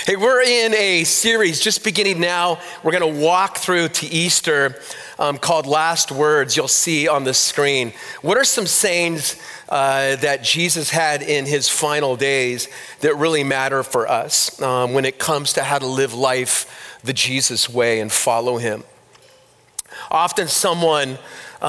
Hey, we're in a series just beginning now. We're going to walk through to Easter called Last Words. You'll see on the screen. What are some sayings that Jesus had in his final days that really matter for us when it comes to how to live life the Jesus way and follow him? Often someone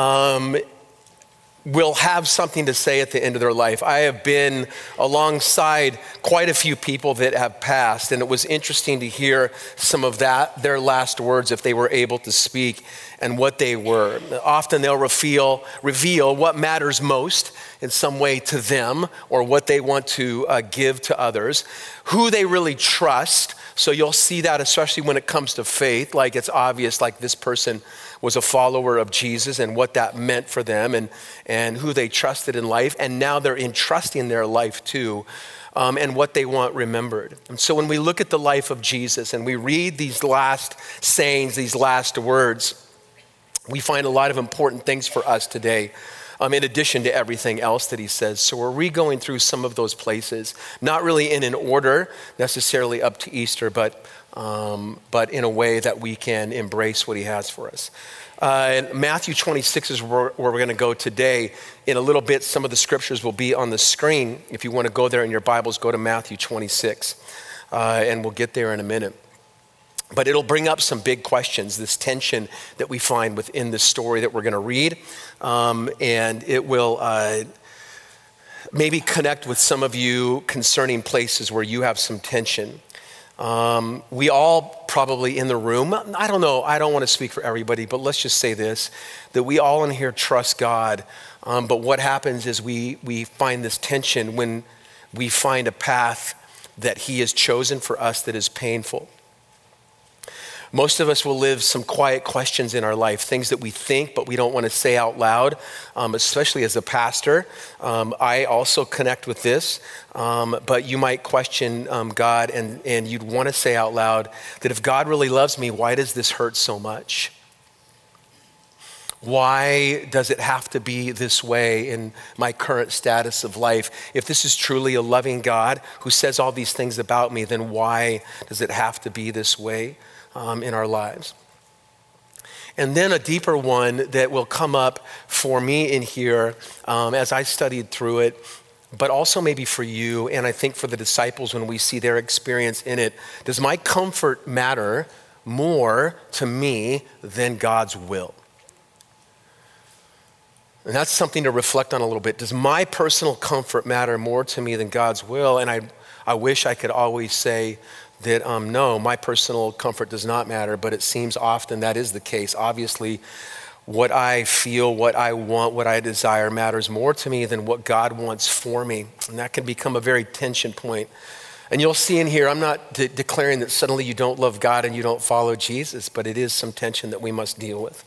will have something to say at the end of their life. I have been alongside quite a few people that have passed, and it was interesting to hear some of their last words, if they were able to speak, and what they were. Often they'll reveal what matters most in some way to them, or what they want to give to others, who they really trust. So you'll see that especially when it comes to faith, like it's obvious, like this person was a follower of Jesus and what that meant for them and who they trusted in life. And now they're entrusting their life to and what they want remembered. And so when we look at the life of Jesus and we read these last sayings, these last words, we find a lot of important things for us today. In addition to everything else that he says. So we're re-going through some of those places, not really in an order necessarily up to Easter, but in a way that we can embrace what he has for us. Matthew 26 is where we're going to go today. In a little bit, some of the scriptures will be on the screen. If you want to go there in your Bibles, go to Matthew 26, and we'll get there in a minute. But it'll bring up some big questions, this tension that we find within the story that we're going to read. And it will maybe connect with some of you concerning places where you have some tension. We all probably in the room, I don't know, I don't want to speak for everybody, but let's just say this, that we all in here trust God. But what happens is we find this tension when we find a path that he has chosen for us that is painful. Most of us will live some quiet questions in our life, things that we think but we don't want to say out loud, especially as a pastor. I also connect with this, but you might question God and you'd want to say out loud that if God really loves me, why does this hurt so much? Why does it have to be this way in my current status of life? If this is truly a loving God who says all these things about me, then why does it have to be this way in our lives? And then a deeper one that will come up for me in here as I studied through it, but also maybe for you, and I think for the disciples when we see their experience in it. Does my comfort matter more to me than God's will? And that's something to reflect on a little bit. Does my personal comfort matter more to me than God's will? And I wish I could always say that no, my personal comfort does not matter, but it seems often that is the case. Obviously, what I feel, what I want, what I desire matters more to me than what God wants for me. And that can become a very tension point. And you'll see in here, I'm not declaring that suddenly you don't love God and you don't follow Jesus, but it is some tension that we must deal with.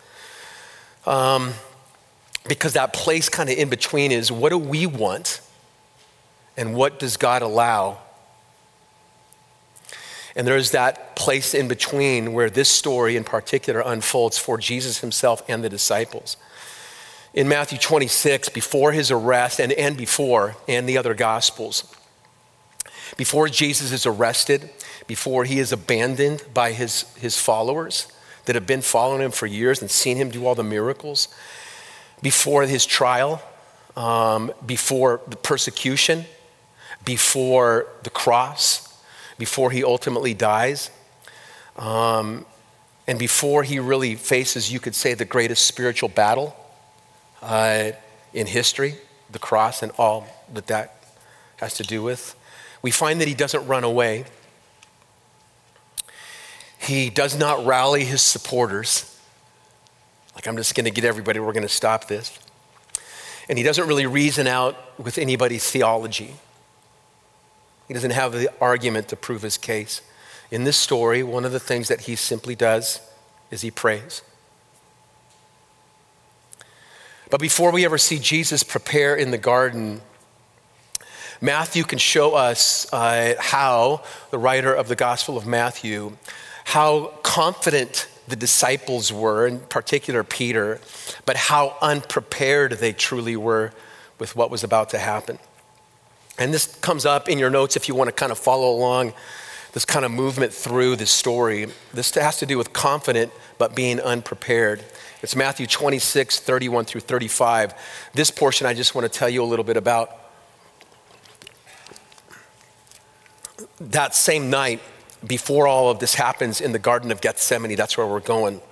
Because that place kind of in between is, what do we want and what does God allow? And there's that place in between where this story in particular unfolds for Jesus himself and the disciples. In Matthew 26, before his arrest and the other gospels, before Jesus is arrested, before he is abandoned by his followers that have been following him for years and seen him do all the miracles, before his trial, before the persecution, before the cross, before he ultimately dies, and before he really faces, you could say, the greatest spiritual battle in history, the cross and all that has to do with, we find that he doesn't run away. He does not rally his supporters. Like, I'm just going to get everybody, we're going to stop this. And he doesn't really reason out with anybody's theology. He doesn't have the argument to prove his case. In this story, one of the things that he simply does is he prays. But before we ever see Jesus prepare in the garden, Matthew can show us how, the writer of the Gospel of Matthew, how confident the disciples were, in particular Peter, but how unprepared they truly were with what was about to happen. And this comes up in your notes if you want to kind of follow along this kind of movement through this story. This has to do with confident but being unprepared. It's Matthew 26, 31 through 35. This portion I just want to tell you a little bit about. That same night, before all of this happens in the Garden of Gethsemane, that's where we're going.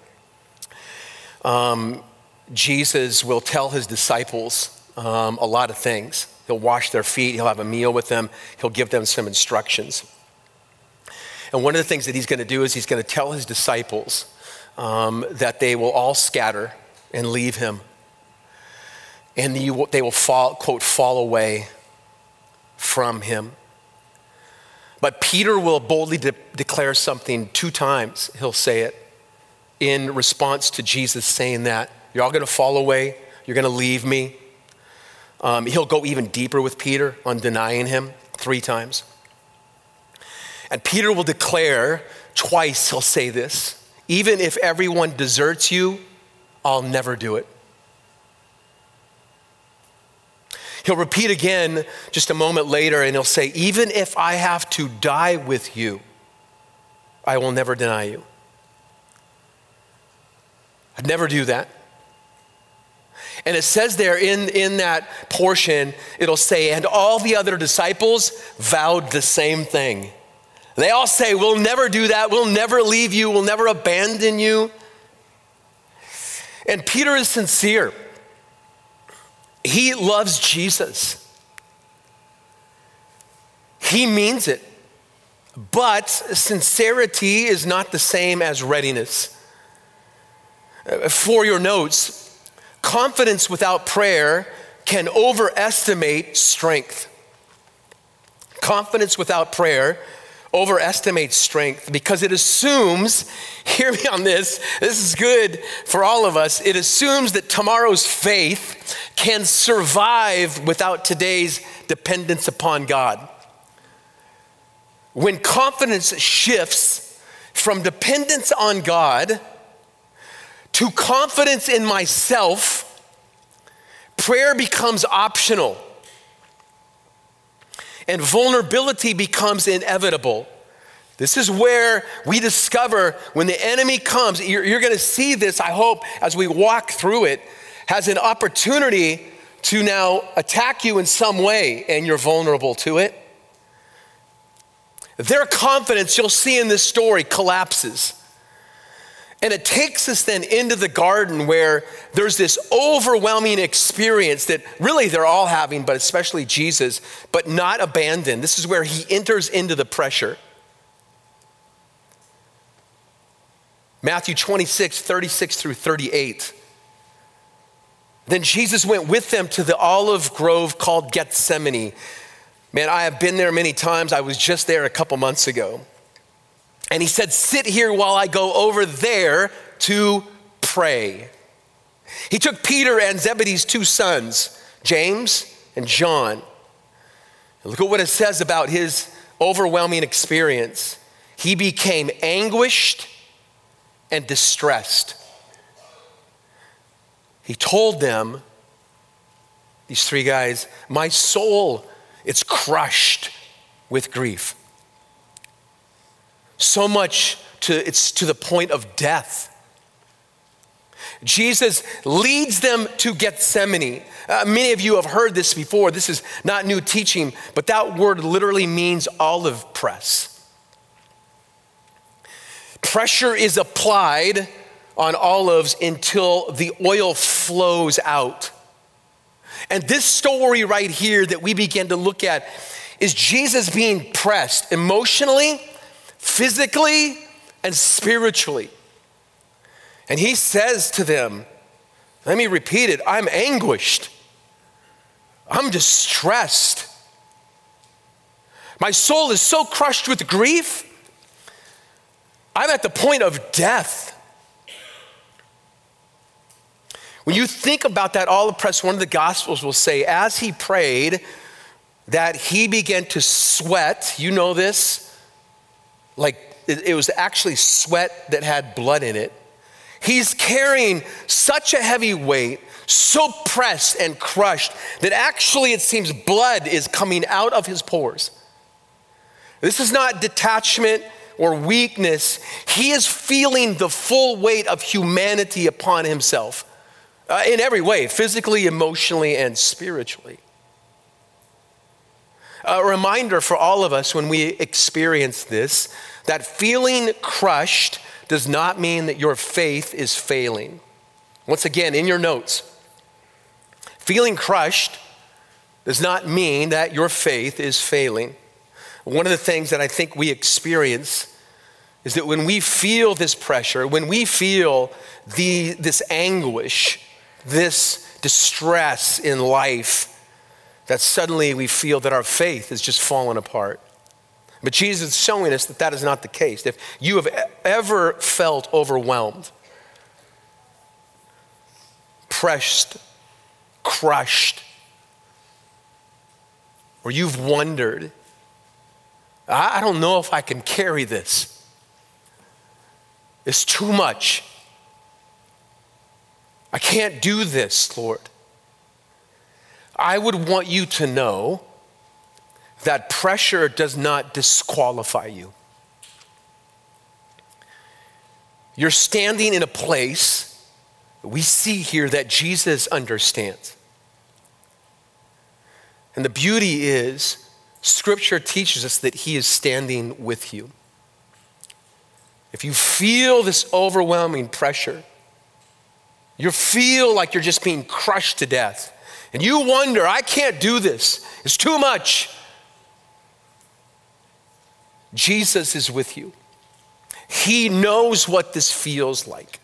Jesus will tell his disciples a lot of things. He'll wash their feet, he'll have a meal with them, he'll give them some instructions. And one of the things that he's going to do is he's going to tell his disciples that they will all scatter and leave him. And they will fall, quote, fall away from him. But Peter will boldly declare something 2 times, he'll say it, in response to Jesus saying that. You're all going to fall away, you're going to leave me. He'll go even deeper with Peter on denying him 3 times. And Peter will declare twice, he'll say this, even if everyone deserts you, I'll never do it. He'll repeat again just a moment later and he'll say, even if I have to die with you, I will never deny you. I'd never do that. And it says there in that portion, it'll say, and all the other disciples vowed the same thing. They all say, we'll never do that. We'll never leave you. We'll never abandon you. And Peter is sincere. He loves Jesus. He means it. But sincerity is not the same as readiness. For your notes, confidence without prayer can overestimate strength. Confidence without prayer overestimates strength because it assumes, hear me on this is good for all of us, it assumes that tomorrow's faith can survive without today's dependence upon God. When confidence shifts from dependence on God to confidence in myself, prayer becomes optional. And vulnerability becomes inevitable. This is where we discover when the enemy comes, you're going to see this, I hope, as we walk through it, has an opportunity to now attack you in some way, and you're vulnerable to it. Their confidence, you'll see in this story, collapses. And it takes us then into the garden where there's this overwhelming experience that really they're all having, but especially Jesus, but not abandoned. This is where he enters into the pressure. Matthew 26, 36 through 38. Then Jesus went with them to the olive grove called Gethsemane. Man, I have been there many times. I was just there a couple months ago. And he said, sit here while I go over there to pray. He took Peter and Zebedee's 2 sons, James and John. And look at what it says about his overwhelming experience. He became anguished and distressed. He told them, these 3 guys, my soul, it's crushed with grief. So much it's to the point of death. Jesus leads them to Gethsemane. Many of you have heard this before. This is not new teaching, but that word literally means olive press. Pressure is applied on olives until the oil flows out. And this story right here that we begin to look at is Jesus being pressed emotionally, physically, and spiritually. And he says to them, let me repeat it, I'm anguished. I'm distressed. My soul is so crushed with grief. I'm at the point of death. When you think about that olive press, one of the Gospels will say, as he prayed, that he began to sweat. You know this? Like it was actually sweat that had blood in it. He's carrying such a heavy weight, so pressed and crushed that actually it seems blood is coming out of his pores. This is not detachment or weakness. He is feeling the full weight of humanity upon himself in every way, physically, emotionally, and spiritually. A reminder for all of us when we experience this, that feeling crushed does not mean that your faith is failing. Once again, in your notes, feeling crushed does not mean that your faith is failing. One of the things that I think we experience is that when we feel this pressure, when we feel this anguish, this distress in life, that suddenly we feel that our faith is just falling apart. But Jesus is showing us that that is not the case. If you have ever felt overwhelmed, pressed, crushed, or you've wondered, I don't know if I can carry this. It's too much. I can't do this, Lord. I would want you to know that pressure does not disqualify you. You're standing in a place we see here that Jesus understands. And the beauty is, Scripture teaches us that he is standing with you. If you feel this overwhelming pressure, you feel like you're just being crushed to death, and you wonder, I can't do this, it's too much. Jesus is with you. He knows what this feels like.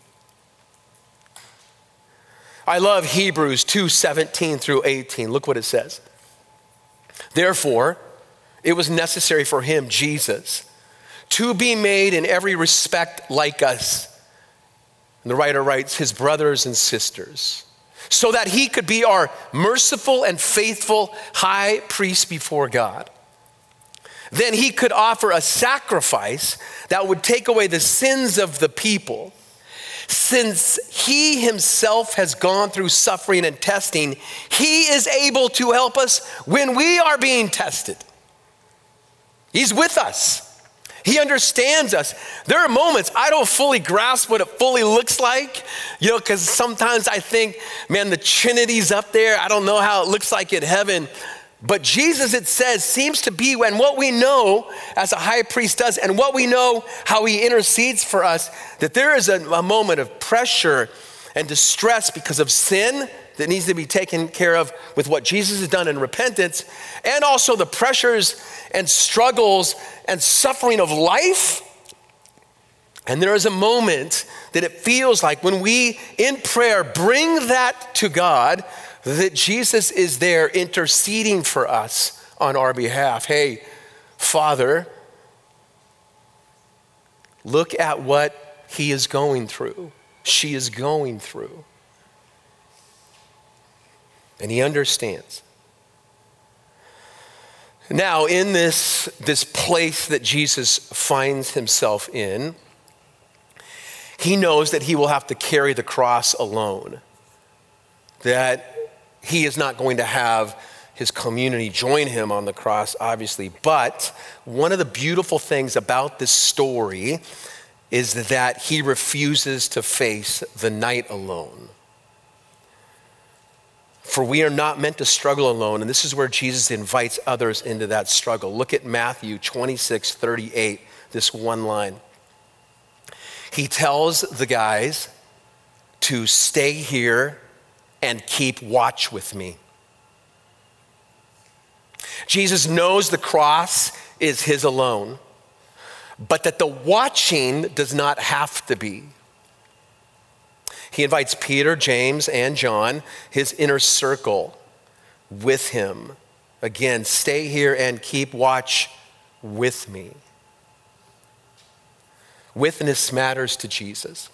I love Hebrews 2:17 through 18. Look what it says. Therefore, it was necessary for him, Jesus, to be made in every respect like us. And the writer writes, his brothers and sisters, so that he could be our merciful and faithful high priest before God. Then he could offer a sacrifice that would take away the sins of the people. Since he himself has gone through suffering and testing, he is able to help us when we are being tested. He's with us. He understands us. There are moments I don't fully grasp what it fully looks like, because sometimes I think, man, the Trinity's up there. I don't know how it looks like in heaven. But Jesus, it says, seems to be, and what we know as a high priest does, and what we know how he intercedes for us, that there is a moment of pressure and distress because of sin that needs to be taken care of with what Jesus has done in repentance, and also the pressures and struggles and suffering of life. And there is a moment that it feels like when we, in prayer, bring that to God, that Jesus is there interceding for us on our behalf. Hey, Father, look at what he is going through, she is going through. And he understands. Now, in this place that Jesus finds himself in, he knows that he will have to carry the cross alone, that he is not going to have his community join him on the cross, obviously. But one of the beautiful things about this story is that he refuses to face the night alone. For we are not meant to struggle alone, and this is where Jesus invites others into that struggle. Look at Matthew 26:38, this one line. He tells the guys to stay here and keep watch with me. Jesus knows the cross is his alone, but that the watching does not have to be. He invites Peter, James, and John, his inner circle, with him. Again, stay here and keep watch with me. Witness matters to Jesus.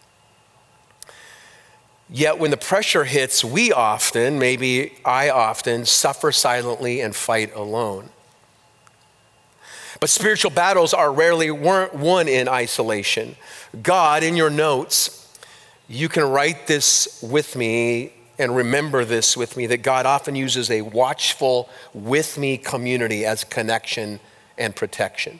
Yet when the pressure hits, we often, maybe I often, suffer silently and fight alone. But spiritual battles are rarely won in isolation. God, in your notes, you can write this with me and remember this with me, that God often uses a watchful with me community as connection and protection.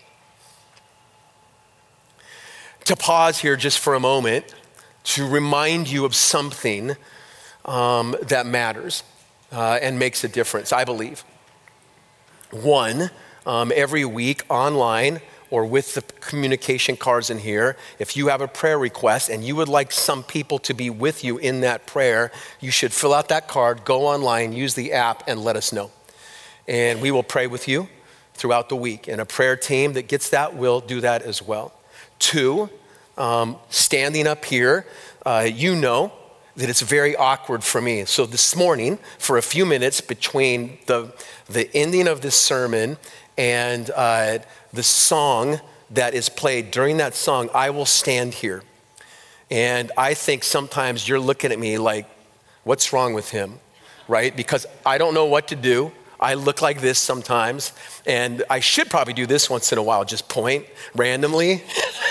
To pause here just for a moment to remind you of something that matters and makes a difference, I believe. One, every week online or with the communication cards in here, if you have a prayer request and you would like some people to be with you in that prayer, you should fill out that card, go online, use the app, and let us know. And we will pray with you throughout the week. And a prayer team that gets that will do that as well. Two, standing up here, you know that it's very awkward for me. So this morning, for a few minutes between the ending of this sermon and the song that is played, during that song, I will stand here. And I think sometimes you're looking at me like, what's wrong with him, right? Because I don't know what to do. I look like this sometimes, and I should probably do this once in a while, just point randomly.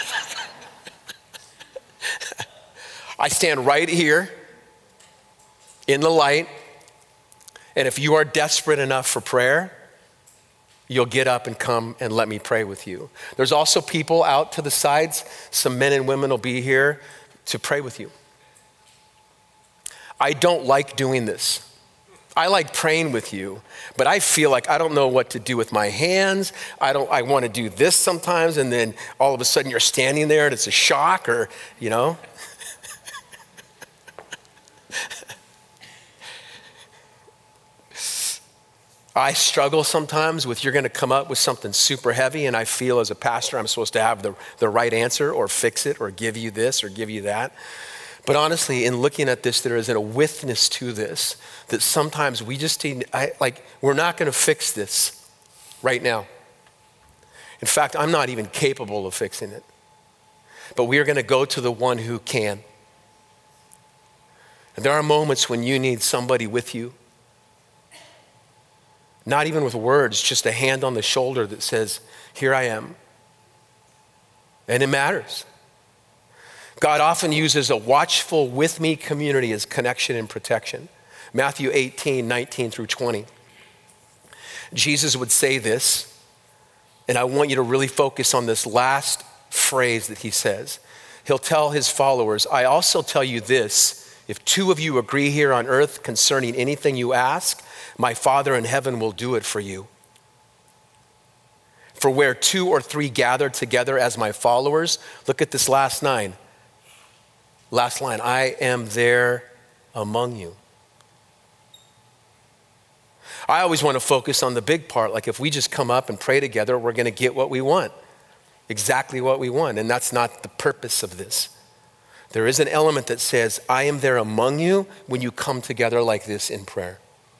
I stand right here in the light, and if you are desperate enough for prayer, you'll get up and come and let me pray with you. There's also people out to the sides. Some men and women will be here to pray with you. I don't like doing this. I like praying with you, but I feel like I don't know what to do with my hands. I want to do this sometimes, and then all of a sudden you're standing there and it's a shock, or, you know. I struggle sometimes with, you're going to come up with something super heavy, and I feel as a pastor I'm supposed to have the right answer or fix it or give you this or give you that. But honestly, in looking at this, there is a witness to this, that sometimes we just need, we're not going to fix this right now. In fact, I'm not even capable of fixing it. But we are going to go to the one who can. And there are moments when you need somebody with you. Not even with words, just a hand on the shoulder that says, here I am. And it matters. God often uses a watchful with me community as connection and protection. Matthew 18, 19 through 20. Jesus would say this, and I want you to really focus on this last phrase that he says. He'll tell his followers, I also tell you this, if two of you agree here on earth concerning anything you ask, my Father in heaven will do it for you. For where two or three gather together as my followers, look at this last line. Last line, I am there among you. I always want to focus on the big part. Like if we just come up and pray together, we're going to get what we want. Exactly what we want. And that's not the purpose of this. There is an element that says, I am there among you when you come together like this in prayer.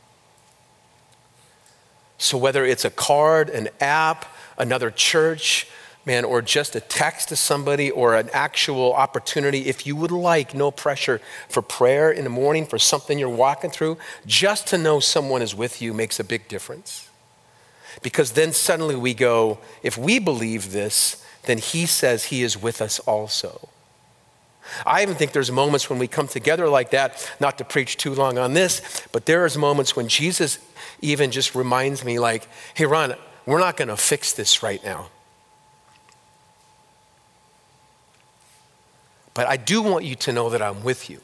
So whether it's a card, an app, another church, man, or just a text to somebody or an actual opportunity, if you would like, no pressure, for prayer in the morning, for something you're walking through, just to know someone is with you makes a big difference. Because then suddenly we go, if we believe this, then he says he is with us also. I even think there's moments when we come together like that, not to preach too long on this, but there is moments when Jesus even just reminds me like, hey, Ron, we're not going to fix this right now. But I do want you to know that I'm with you.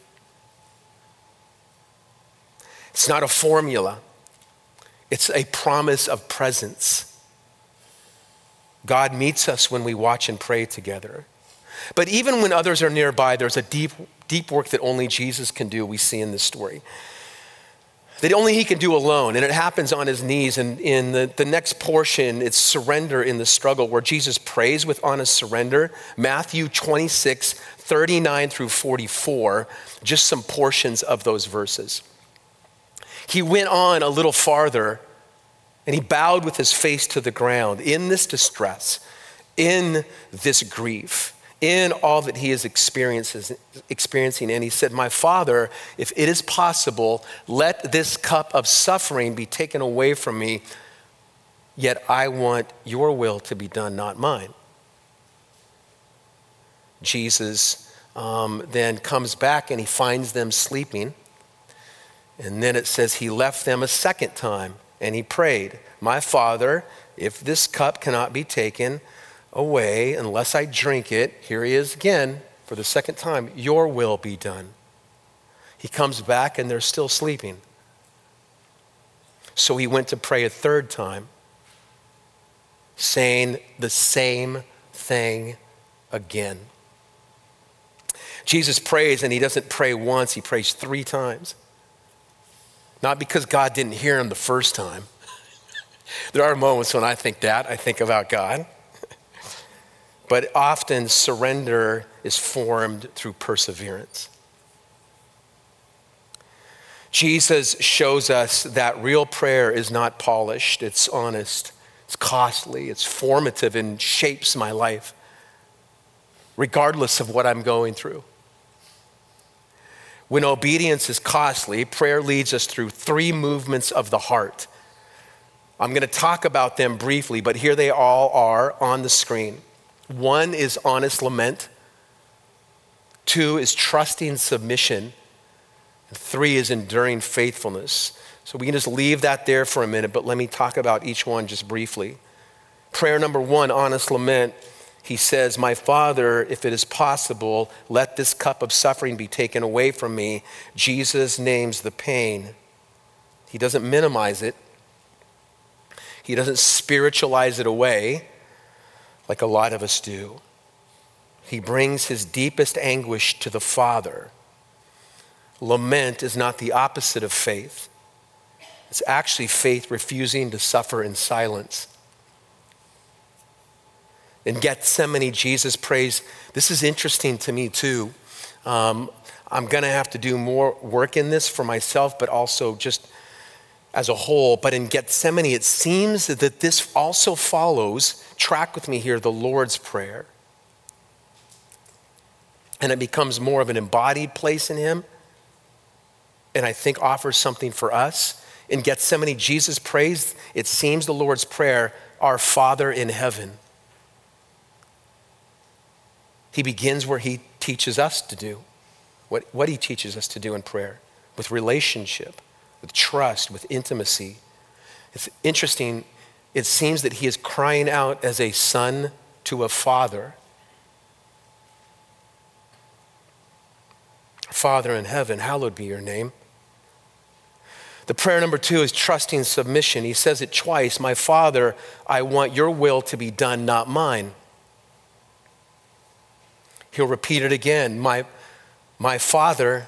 It's not a formula. It's a promise of presence. God meets us when we watch and pray together. But even when others are nearby, there's a deep work that only Jesus can do, we see in this story. That only he can do alone, and it happens on his knees. And in the next portion, it's surrender in the struggle, where Jesus prays with honest surrender. Matthew 26, 39 through 44, just some portions of those verses. He went on a little farther, and he bowed with his face to the ground in this distress, in this grief, in all that he is experiencing. And he said, my Father, if it is possible, let this cup of suffering be taken away from me, yet I want your will to be done, not mine. Jesus then comes back and he finds them sleeping. And then it says he left them a second time And he prayed, my Father, if this cup cannot be taken away unless I drink it, here he is again for the second time, your will be done. He comes back and they're still sleeping. So he went to pray a third time, saying the same thing again. Jesus prays, and he doesn't pray once, he prays 3 times. Not because God didn't hear him the first time. There are moments when I think that, I think about God. But often surrender is formed through perseverance. Jesus shows us that real prayer is not polished, it's honest, it's costly, it's formative, and shapes my life, regardless of what I'm going through. When obedience is costly, prayer leads us through 3 movements of the heart. I'm going to talk about them briefly, but here they all are on the screen. 1 is honest lament. 2 is trusting submission. And 3 is enduring faithfulness. So we can just leave that there for a minute, but let me talk about each one just briefly. Prayer number 1, honest lament. He says, my Father, if it is possible, let this cup of suffering be taken away from me. Jesus names the pain. He doesn't minimize it. He doesn't spiritualize it away like a lot of us do. He brings his deepest anguish to the Father. Lament is not the opposite of faith. It's actually faith refusing to suffer in silence. In Gethsemane, Jesus prays. This is interesting to me too. I'm going to have to do more work in this for myself, but also just as a whole. But in Gethsemane, it seems that this also follows, track with me here, the Lord's Prayer. And it becomes more of an embodied place in him, and I think offers something for us. In Gethsemane, Jesus prays, it seems, the Lord's Prayer, our Father in heaven. He begins where he teaches us to do, what he teaches us to do in prayer, with relationship, with trust, with intimacy. It's interesting, it seems that he is crying out as a son to a father. Father in heaven, hallowed be your name. The prayer number 2 is trusting submission. He says it twice, my Father, I want your will to be done, not mine. He'll repeat it again, my Father,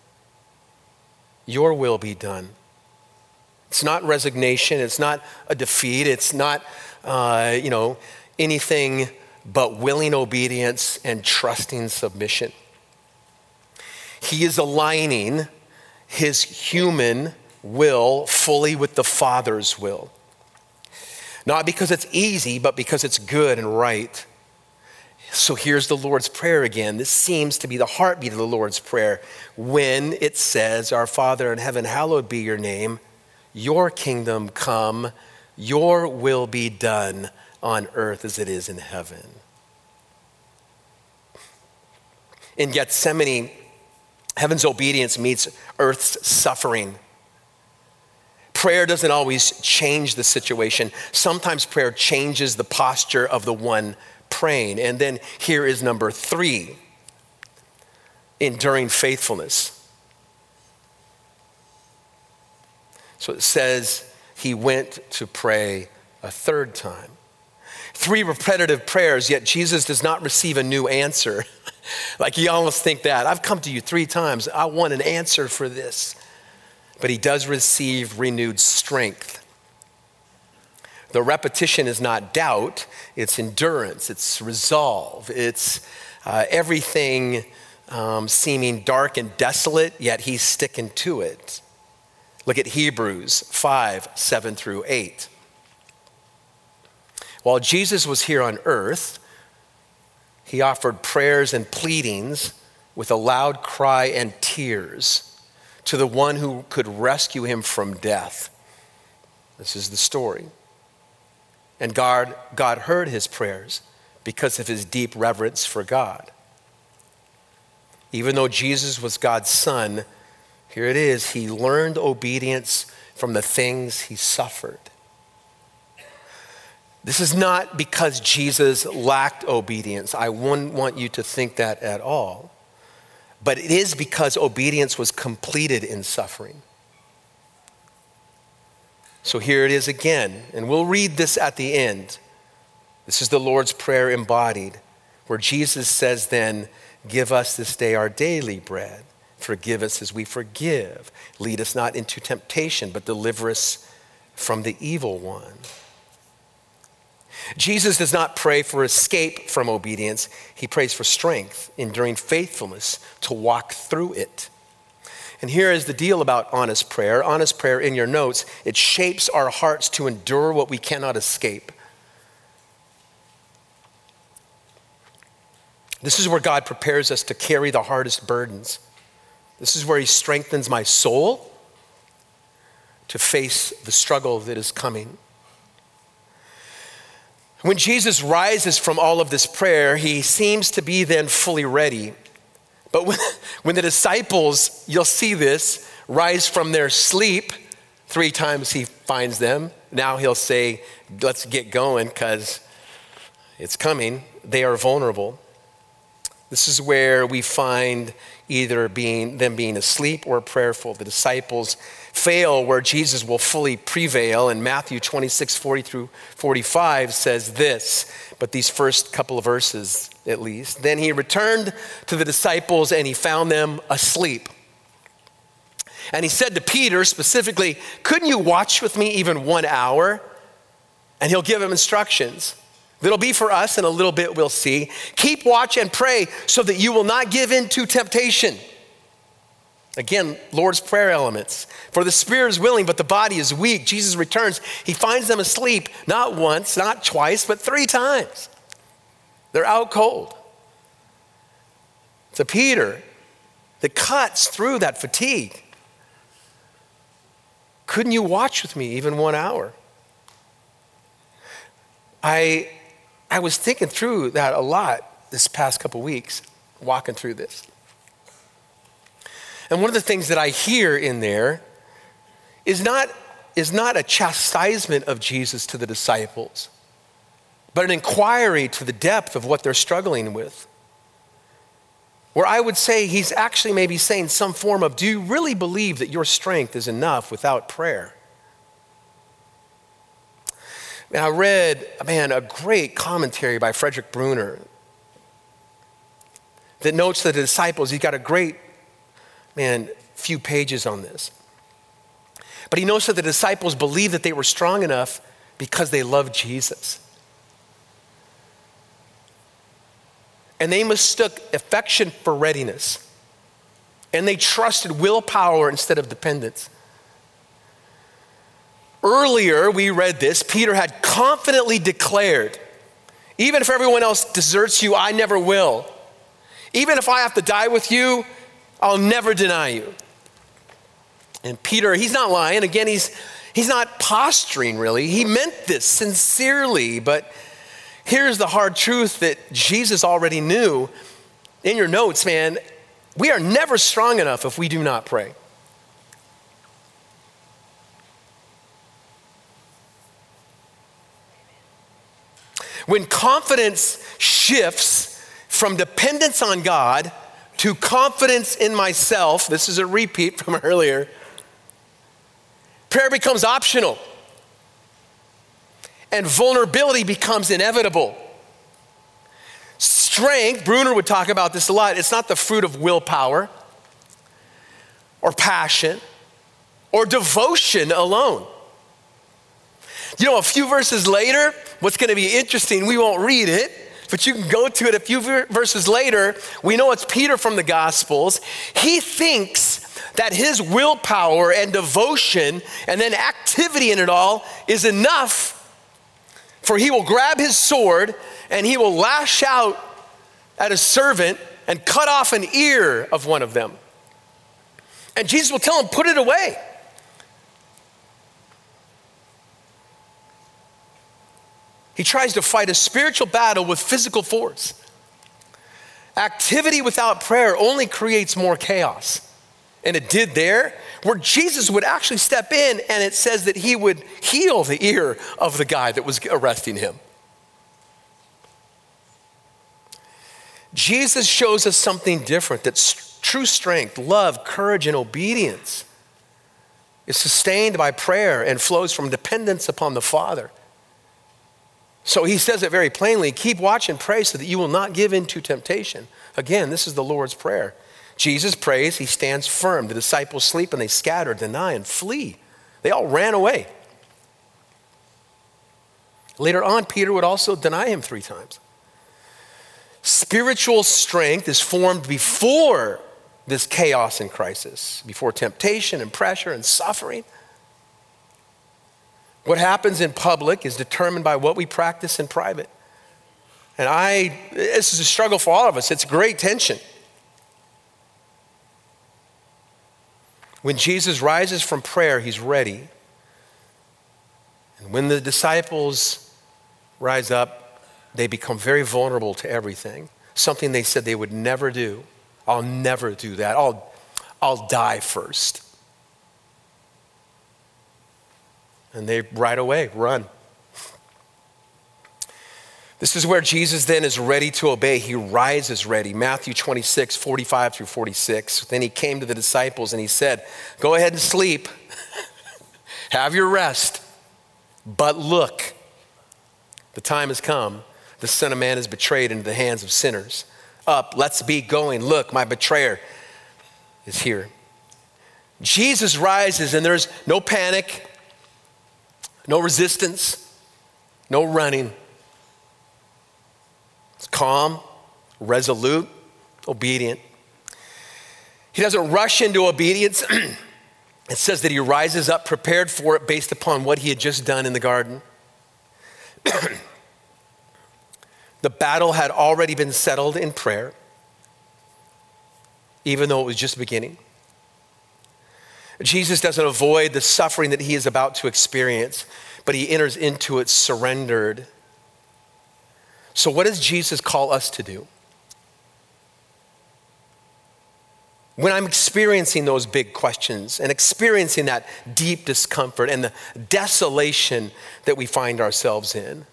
your will be done. It's not resignation, it's not a defeat, it's not anything but willing obedience and trusting submission. He is aligning his human will fully with the Father's will. Not because it's easy, but because it's good and right. So here's the Lord's Prayer again. This seems to be the heartbeat of the Lord's Prayer when it says, our Father in heaven, hallowed be your name, your kingdom come, your will be done on earth as it is in heaven. In Gethsemane, heaven's obedience meets earth's suffering. Prayer doesn't always change the situation. Sometimes prayer changes the posture of the one praying. And then here is number 3, enduring faithfulness. So it says he went to pray a third time. 3 repetitive prayers, yet Jesus does not receive a new answer. Like you almost think that, I've come to you 3 times, I want an answer for this. But he does receive renewed strength. The repetition is not doubt, it's endurance, it's resolve, it's everything seeming dark and desolate, yet he's sticking to it. Look at Hebrews 5, 7 through 8. While Jesus was here on earth, he offered prayers and pleadings with a loud cry and tears to the one who could rescue him from death. This is the story. And God heard his prayers because of his deep reverence for God. Even though Jesus was God's son, Here it is. He learned obedience from the things he suffered. This is not because Jesus lacked obedience. I wouldn't want you to think that at all. But it is because obedience was completed in suffering. So here it is again, and we'll read this at the end. This is the Lord's Prayer embodied, where Jesus says then, give us this day our daily bread. Forgive us as we forgive. Lead us not into temptation, but deliver us from the evil one. Jesus does not pray for escape from obedience. He prays for strength, enduring faithfulness to walk through it. And here is the deal about honest prayer. Honest prayer, in your notes, it shapes our hearts to endure what we cannot escape. This is where God prepares us to carry the hardest burdens. This is where he strengthens my soul to face the struggle that is coming. When Jesus rises from all of this prayer, he seems to be then fully ready. But when the disciples, you'll see this, rise from their sleep, 3 times he finds them. Now he'll say, let's get going because it's coming. They are vulnerable. This is where we find either them being asleep or prayerful. The disciples fail where Jesus will fully prevail. And Matthew 26:40-45 says this, but these first couple of verses at least. Then he returned to the disciples and he found them asleep. And he said to Peter specifically, couldn't you watch with me even 1 hour? And he'll give him instructions. That'll be for us in a little bit, we'll see. Keep watch and pray so that you will not give in to temptation. Again, Lord's Prayer elements. For the spirit is willing, but the body is weak. Jesus returns. He finds them asleep, not once, not twice, but 3 times. They're out cold. It's a Peter that cuts through that fatigue. Couldn't you watch with me even 1 hour? I was thinking through that a lot this past couple weeks, walking through this. And one of the things that I hear in there is not a chastisement of Jesus to the disciples, but an inquiry to the depth of what they're struggling with. Where I would say he's actually maybe saying some form of, do you really believe that your strength is enough without prayer? And I read, a great commentary by Frederick Bruner that notes that the disciples, he's got a great, few pages on this. But he notes that the disciples believed that they were strong enough because they loved Jesus. And they mistook affection for readiness. And they trusted willpower instead of dependence. Earlier, we read this, Peter had confidently declared, even if everyone else deserts you, I never will. Even if I have to die with you, I'll never deny you. And Peter, he's not lying. Again, he's not posturing really. He meant this sincerely, but here's the hard truth that Jesus already knew. In your notes, we are never strong enough if we do not pray. When confidence shifts from dependence on God to confidence in myself, this is a repeat from earlier, prayer becomes optional and vulnerability becomes inevitable. Strength, Bruner would talk about this a lot, it's not the fruit of willpower or passion or devotion alone. A few verses later, what's going to be interesting, we won't read it, but you can go to it a few verses later. We know it's Peter from the Gospels. He thinks that his willpower and devotion and then activity in it all is enough, for he will grab his sword and he will lash out at a servant and cut off an ear of one of them. And Jesus will tell him, put it away. He tries to fight a spiritual battle with physical force. Activity without prayer only creates more chaos. And it did there, where Jesus would actually step in, and it says that he would heal the ear of the guy that was arresting him. Jesus shows us something different, that true strength, love, courage, and obedience is sustained by prayer and flows from dependence upon the Father. So he says it very plainly, keep watch and pray so that you will not give in to temptation. Again, this is the Lord's Prayer. Jesus prays, he stands firm. The disciples sleep and they scatter, deny, and flee. They all ran away. Later on, Peter would also deny him 3 times. Spiritual strength is formed before this chaos and crisis, before temptation and pressure and suffering. What happens in public is determined by what we practice in private. And this is a struggle for all of us. It's great tension. When Jesus rises from prayer, he's ready. And when the disciples rise up, they become very vulnerable to everything. Something they said they would never do. I'll never do that. I'll die first. And they right away run. This is where Jesus then is ready to obey. He rises ready. Matthew 26, 45 through 46. Then he came to the disciples and he said, go ahead and sleep. Have your rest. But look, the time has come. The Son of Man is betrayed into the hands of sinners. Up, let's be going. Look, my betrayer is here. Jesus rises and there's no panic, no resistance, no running. It's calm, resolute, obedient. He doesn't rush into obedience. It says that he rises up prepared for it based upon what he had just done in the garden. The battle had already been settled in prayer, even though it was just beginning. Jesus doesn't avoid the suffering that he is about to experience, but he enters into it surrendered. So what does Jesus call us to do? When I'm experiencing those big questions and experiencing that deep discomfort and the desolation that we find ourselves in,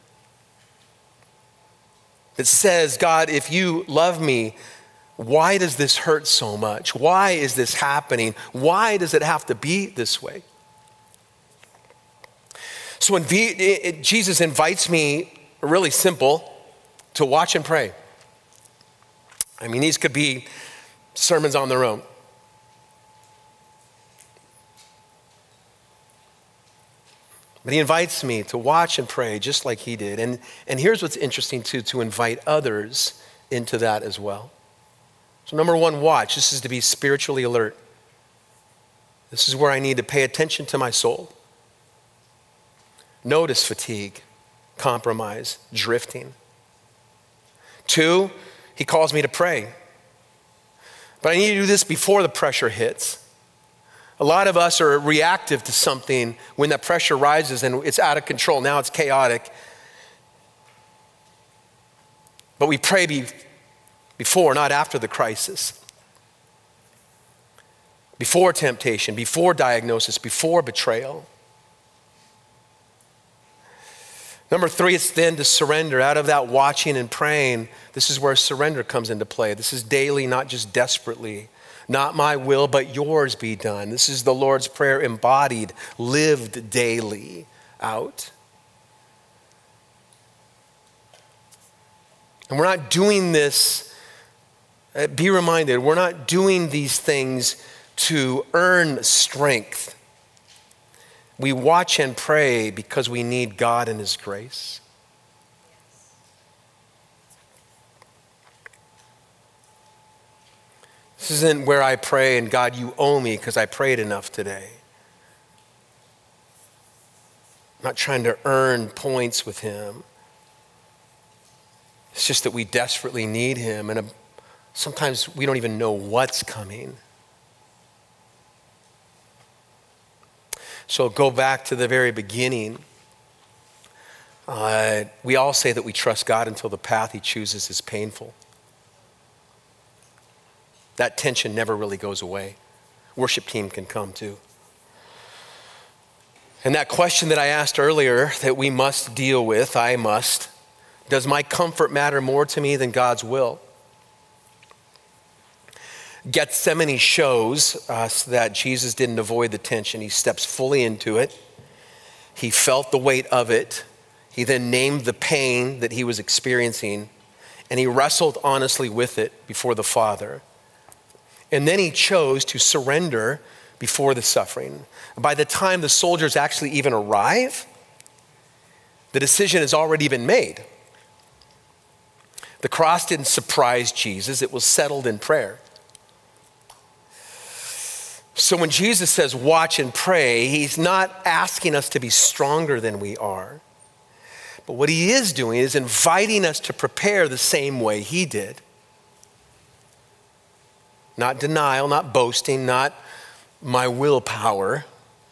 it says, God, if you love me, why does this hurt so much? Why is this happening? Why does it have to be this way? So when Jesus invites me, really simple, to watch and pray. I mean, these could be sermons on their own. But he invites me to watch and pray just like he did. And here's what's interesting too, to invite others into that as well. So number 1, watch. This is to be spiritually alert. This is where I need to pay attention to my soul. Notice fatigue, compromise, drifting. 2, he calls me to pray. But I need to do this before the pressure hits. A lot of us are reactive to something when that pressure rises and it's out of control. Now it's chaotic. But we pray before, not after the crisis. Before temptation, before diagnosis, before betrayal. Number 3, it's then to surrender. Out of that watching and praying, this is where surrender comes into play. This is daily, not just desperately. Not my will, but yours be done. This is the Lord's Prayer embodied, lived daily out. And we're not doing this, be reminded, we're not doing these things to earn strength. We watch and pray because we need God and his grace. This isn't where I pray and God, you owe me because I prayed enough today. I'm not trying to earn points with him. It's just that we desperately need him, and sometimes we don't even know what's coming. So go back to the very beginning. We all say that we trust God until the path he chooses is painful. That tension never really goes away. Worship team can come too. And that question that I asked earlier that we must deal with, does my comfort matter more to me than God's will? Gethsemane shows us that Jesus didn't avoid the tension. He steps fully into it. He felt the weight of it. He then named the pain that he was experiencing, and he wrestled honestly with it before the Father. And then he chose to surrender before the suffering. By the time the soldiers actually even arrive, the decision has already been made. The cross didn't surprise Jesus. It was settled in prayer. So when Jesus says, watch and pray, he's not asking us to be stronger than we are. But what he is doing is inviting us to prepare the same way he did. Not denial, not boasting, not my willpower,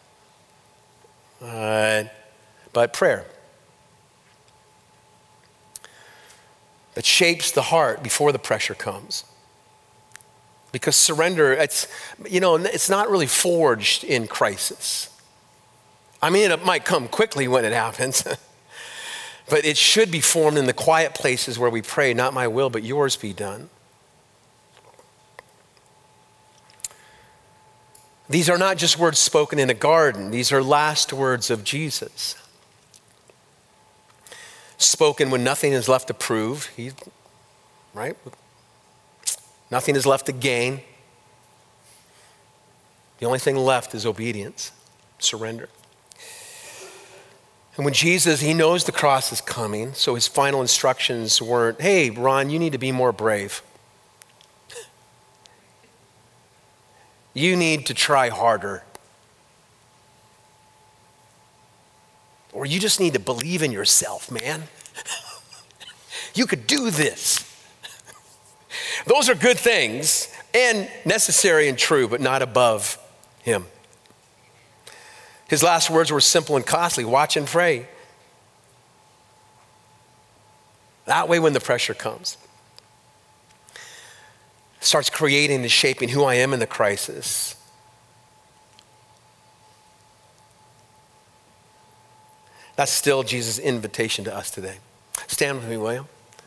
but prayer. That shapes the heart before the pressure comes. Because surrender, it's not really forged in crisis. I mean, it might come quickly when it happens, but it should be formed in the quiet places where we pray, not my will, but yours be done. These are not just words spoken in a garden. These are last words of Jesus. Spoken when nothing is left to prove, right? Nothing is left to gain. The only thing left is obedience, surrender. And when Jesus, he knows the cross is coming, so his final instructions weren't, hey, Ron, you need to be more brave. You need to try harder. Or you just need to believe in yourself, man. You could do this. Those are good things and necessary and true, but not above him. His last words were simple and costly. Watch and pray. That way when the pressure comes, it starts creating and shaping who I am in the crisis. That's still Jesus' invitation to us today. Stand with me, William.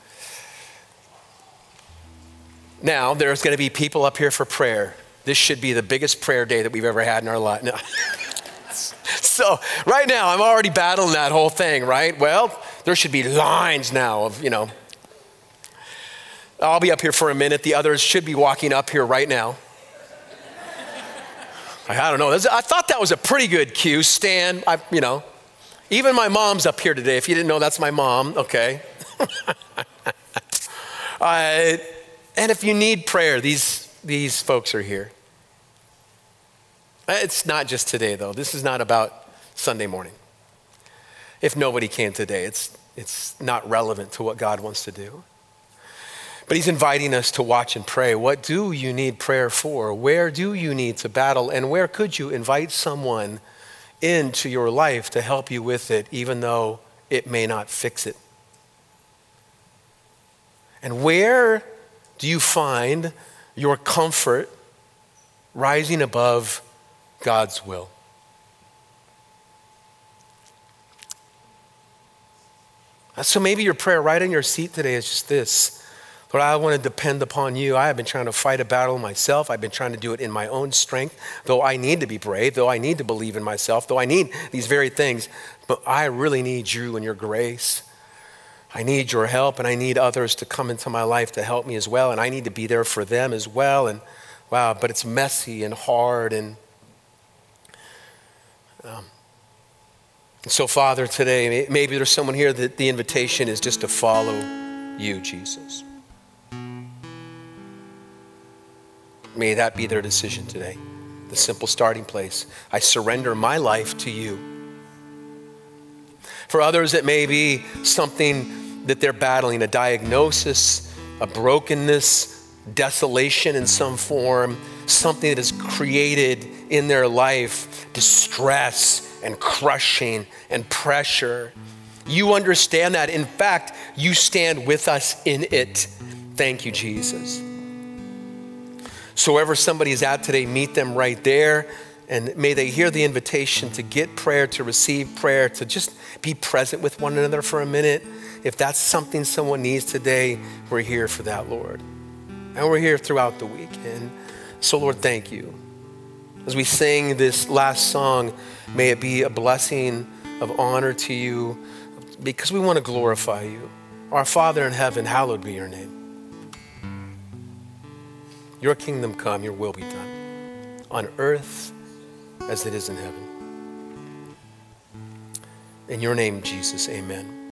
Now, there's going to be people up here for prayer. This should be the biggest prayer day that we've ever had in our life. No. So right now, I'm already battling that whole thing, right? Well, there should be lines now of, I'll be up here for a minute. The others should be walking up here right now. I don't know. I thought that was a pretty good cue. Stand, even my mom's up here today. If you didn't know, that's my mom, okay? And if you need prayer, these folks are here. It's not just today, though. This is not about Sunday morning. If nobody came today, it's not relevant to what God wants to do. But he's inviting us to watch and pray. What do you need prayer for? Where do you need to battle? And where could you invite someone into your life to help you with it, even though it may not fix it? And where do you find your comfort rising above God's will? So maybe your prayer right in your seat today is just this. Lord, I want to depend upon you. I have been trying to fight a battle myself. I've been trying to do it in my own strength, though I need to be brave, though I need to believe in myself, though I need these very things. But I really need you and your grace. I need your help, and I need others to come into my life to help me as well, and I need to be there for them as well. And wow, but it's messy and hard. And so, Father, today, maybe there's someone here that the invitation is just to follow you, Jesus. May that be their decision today. The simple starting place. I surrender my life to you. For others, it may be something that they're battling, a diagnosis, a brokenness, desolation in some form, something that is created in their life, distress and crushing and pressure. You understand that. In fact, you stand with us in it. Thank you, Jesus. So wherever somebody is at today, meet them right there. And may they hear the invitation to get prayer, to receive prayer, to just be present with one another for a minute. If that's something someone needs today, we're here for that, Lord. And we're here throughout the week. And so, Lord, thank you. As we sing this last song, may it be a blessing of honor to you because we want to glorify you. Our Father in heaven, hallowed be your name. Your kingdom come, your will be done on earth as it is in heaven. In your name, Jesus, amen.